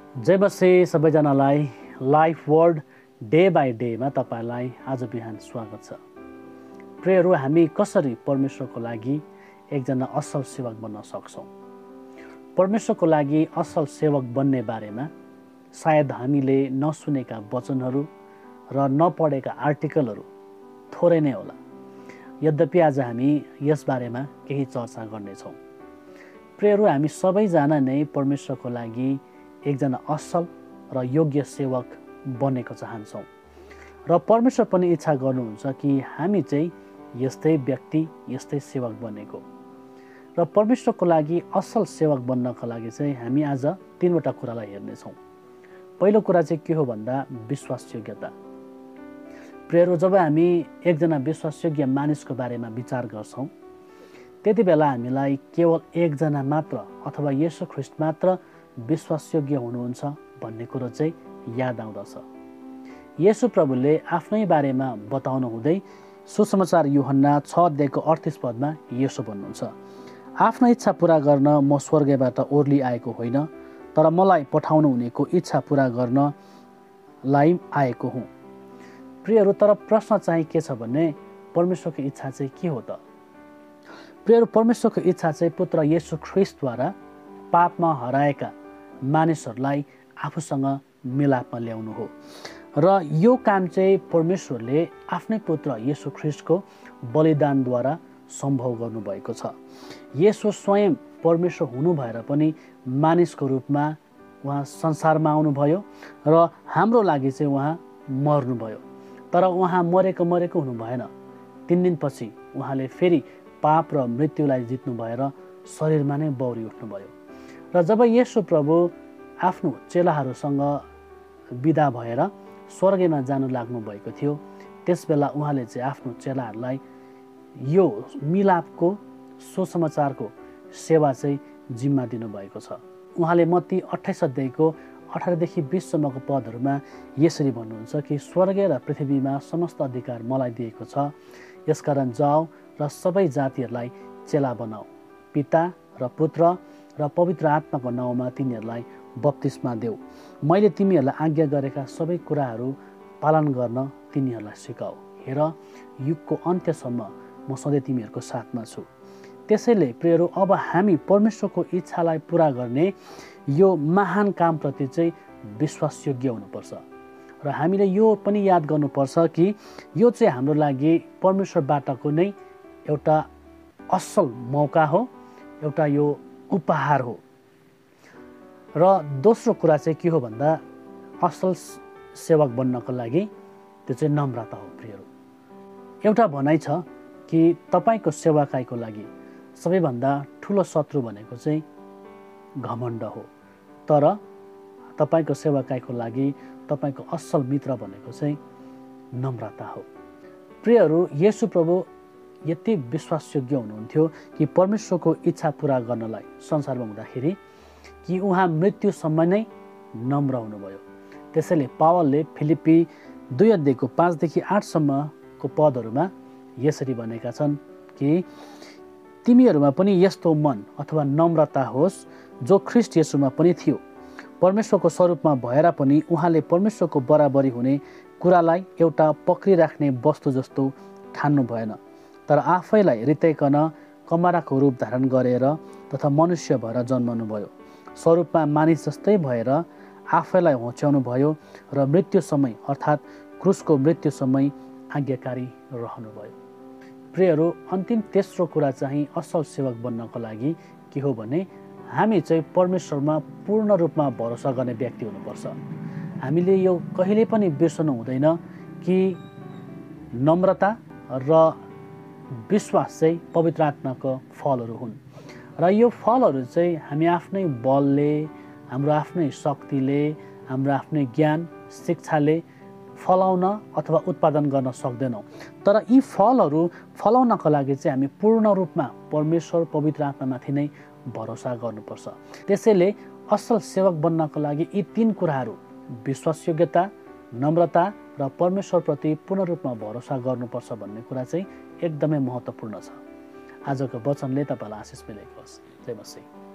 जय मसी सबैजनालाई life word day by डेमा तपाईलाई आज बिहान स्वागत छ। प्रियहरू, हामी कसरी परमेश्वरको लागि एकजना असल सेवक बन्न सक्छौँ? परमेश्वरको लागि असल सेवक बन्ने बारेमा सायद हामीले नसुनेका वचनहरू र नपढेका आर्टिकलहरू थोरै नै होला। यद्यपि आज हामी यस बारेमा केही चर्चा गर्नेछौँ। प्रियहरू, हामी सबैजना नै परमेश्वरको लागि एकजना असल र योग्य सेवक बनेको चाहन्छौँ र परमेश्वर पनि इच्छा गर्नुहुन्छ कि हामी चाहिँ यस्तै व्यक्ति, यस्तै सेवक बनेको। र परमेश्वरको लागि असल सेवक बन्नको लागि चाहिँ हामी आज तीनवटा कुरालाई हेर्नेछौँ। पहिलो कुरा चाहिँ के हो भन्दा विश्वासयोग्यता। प्रियहरू, जब हामी एकजना विश्वासयोग्य मानिसको बारेमा विचार गर्छौँ त्यति बेला हामीलाई केवल एकजना मात्र अथवा येशू ख्रीष्ट मात्र विश्वासयोग्य हुनुहुन्छ भन्ने कुरो चाहिँ याद आउँदछ। येशू प्रभुले आफ्नै बारेमा बताउनु हुँदै सुसमाचार यूहन्ना 6:38 यसो भन्नुहुन्छ, आफ्नो इच्छा पुरा गर्न म स्वर्गबाट ओर्ली आएको होइन, तर मलाई पठाउनु हुनेको इच्छा पुरा गर्नलाई आएको हुँ। प्रियहरू, तर प्रश्न चाहिँ के छ भने परमेश्वरको इच्छा चाहिँ के हो त? प्रियहरू, परमेश्वरको इच्छा चाहिँ पुत्र येशू ख्रीष्टद्वारा पापमा हराएका मानिसहरूलाई आफूसँग मिलापमा ल्याउनु हो। र यो काम चाहिँ परमेश्वरले आफ्नै पुत्र येशू ख्रीष्टको बलिदानद्वारा सम्भव गर्नुभएको छ। येशू स्वयं परमेश्वर हुनु भएर पनि मानिसको रूपमा उहाँ संसारमा आउनुभयो र हाम्रो लागि चाहिँ उहाँ मर्नुभयो। तर उहाँ मरेको हुनु भएन। 3 दिनपछि उहाँले फेरि पाप र मृत्युलाई जित्नु भएर शरीरमा नै बौरी उठ्नुभयो। र जब येशू प्रभु आफ्नो चेलाहरूसँग बिदा भएर स्वर्गमा जानु लाग्नु भएको थियो, त्यसबेला उहाँले चाहिँ आफ्नो चेलाहरूलाई यो मिलापको सुसमाचारको सेवा चाहिँ जिम्मा दिनुभएको छ। उहाँले मत्ती 28:18-20 पदहरूमा यसरी भन्नुहुन्छ कि स्वर्ग र पृथ्वीमा समस्त अधिकार मलाई दिएको छ, यसकारण जाऊ र सबै जातिहरूलाई चेला बनाऊ, पिता र पुत्र र पवित्र आत्माको नाउँमा तिनीहरूलाई बप्तिस्मा देऊ। मैले तिमीहरूलाई आज्ञा गरेका सबै कुराहरू पालन गर्न तिनीहरूलाई सिकाऊ। हेर, युगको अन्त्यसम्म म सधैँ तिमीहरूको साथमा छु। त्यसैले प्रियहरू, अब हामी परमेश्वरको इच्छालाई पुरा गर्ने यो महान कामप्रति चाहिँ विश्वासयोग्य हुनुपर्छ। र हामीले यो पनि याद गर्नुपर्छ कि यो चाहिँ हाम्रो लागि परमेश्वरबाटको नै एउटा असल मौका हो, एउटा यो उपहार हो। र दोस्रो कुरा चाहिँ के हो भन्दा असल सेवक बन्नको लागि त्यो चाहिँ नम्रता हो। प्रियहरू, एउटा भनाइ छ कि तपाईँको सेवाकाईको लागि सबैभन्दा ठुलो शत्रु भनेको चाहिँ घमण्ड हो, तर तपाईँको सेवाकाईको लागि तपाईँको असल मित्र भनेको चाहिँ नम्रता हो। प्रियहरू, येशू प्रभु यति विश्वासयोग्य हुनुहुन्थ्यो कि परमेश्वरको इच्छा पुरा गर्नलाई संसारमा हुँदाखेरि कि उहाँ मृत्युसम्म नै नम्र हुनुभयो। त्यसैले पावलले फिलिप्पी 2:5-8 पदहरूमा यसरी भनेका छन् कि तिमीहरूमा पनि यस्तो मन अथवा नम्रता होस् जो ख्रीष्ट येशूमा पनि थियो। परमेश्वरको स्वरूपमा भएर पनि उहाँले परमेश्वरको बराबरी हुने कुरालाई एउटा पक्रिराख्ने वस्तु जस्तो ठान्नु भएन, तर आफैलाई रित्याइकन कमराको रूप धारण गरेर तथा मनुष्य भएर जन्मनु भयो। स्वरूपमा मानिस जस्तै भएर आफैलाई होच्याउनु भयो र मृत्यु समय अर्थात् क्रुसको मृत्यु समय आज्ञाकारी रहनुभयो। प्रियहरू, अन्तिम तेस्रो कुरा चाहिँ असल सेवक बन्नको लागि के हो भने हामी चाहिँ परमेश्वरमा पूर्ण रूपमा भरोसा गर्ने व्यक्ति हुनुपर्छ। हामीले यो कहिले पनि बिर्सनु हुँदैन कि नम्रता र विश्वास चाहिँ पवित्र आत्माको फलहरू हुन्। र यो फलहरू चाहिँ हामी आफ्नै बलले, हाम्रो आफ्नै शक्तिले, हाम्रो आफ्नै ज्ञान शिक्षाले फलाउन अथवा उत्पादन गर्न सक्दैनौँ। तर यी फलहरू फलाउनको लागि चाहिँ हामी पूर्ण रूपमा परमेश्वर पवित्र आत्मामाथि नै भरोसा गर्नुपर्छ। त्यसैले असल सेवक बन्नको लागि यी 3 कुराहरू विश्वासयोग्यता, नम्रता र परमेश्वरप्रति पूर्ण रूपमा भरोसा गर्नुपर्छ भन्ने कुरा चाहिँ एकदमै महत्त्वपूर्ण छ। आजको वचनले तपाईलाई आशिष मिलेको होस्। जय मसीह।